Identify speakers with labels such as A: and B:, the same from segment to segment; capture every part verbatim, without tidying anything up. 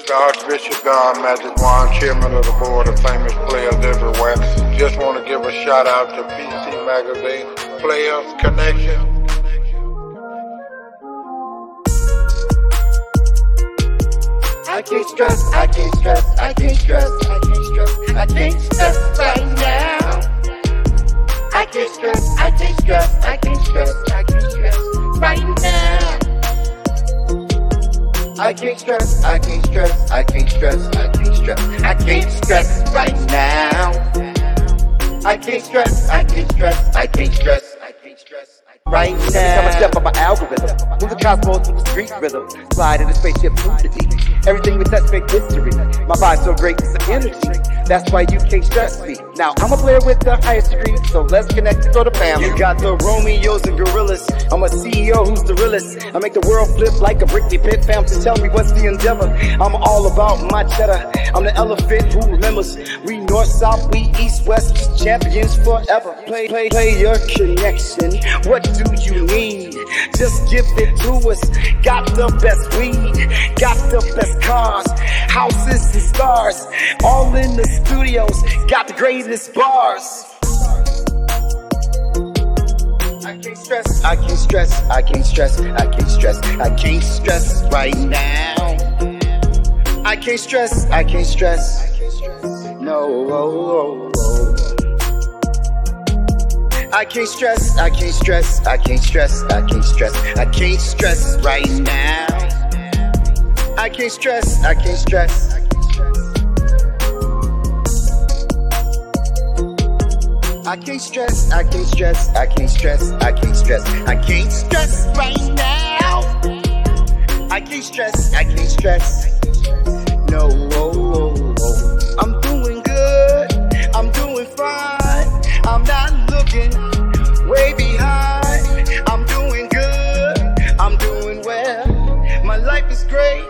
A: the Archbishop Don Magic Wand, chairman of the board of famous players everywhere. Just want to give a shout out to P C Magazine, Players Connection.
B: I can't stress, I can't stress, I can't stress, I can't stress, I can't stress right now. I can't stress, I can't stress, I can't stress, I can't stress right now. I can't stress, I can't stress, I can't stress, I can't stress, I can't stress right now. I can't stress, I can't stress, I can't stress, I can't stress right now.
C: Every time I step up my algorithm, move the cosmos with the street rhythm, slide in the spaceship through the deep. Everything with that fake history. My vibe's so great, it's the energy. That's why you can't stress me. Now I'm a player with the highest degree, so let's connect and go to family.
D: You got the Romeos and gorillas. I'm a C E O who's the realest. I make the world flip like a Britney Pit. Fam, to tell me what's the endeavor. I'm all about my cheddar. I'm the elephant who remembers. We north, south, we east, west, champions forever. Play, play, play your connection. What do you need? Just give it to us. Got the best weed, got the best cars, houses and stars, all in the studios. Got the greatest bars. I can't stress, I can't stress, I can't stress, I can't stress, I can't stress right now. I can't stress, I can't stress, I can't stress. No, oh, oh, oh. I can't stress, I can't stress, I can't stress, I can't stress, I can't stress right now. I can't stress, I can't stress, I can't stress. I can't stress, I can't stress, I can't stress, I can't stress, I can't stress right now. I can't stress, I can't stress. No, oh, oh, oh. I'm doing good, I'm doing fine. I'm not looking way behind. I'm doing good, I'm doing well. My life is great.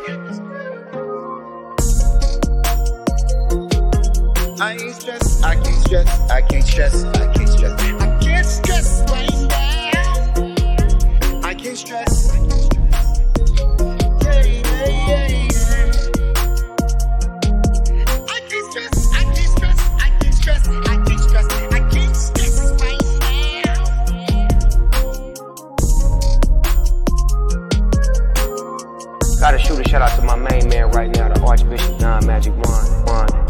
D: I ain't stressed, I can't stress, I can't stress, I can't stress, I can't stress right now. I can't stress, I can't stress. Yeah, yeah, yeah, yeah. I can't stress, I can't stress, I can't stress, I can't stress, I can't stress right
E: now. Gotta shoot a shout out to my main man right now, the Archbishop Don Magic Wand.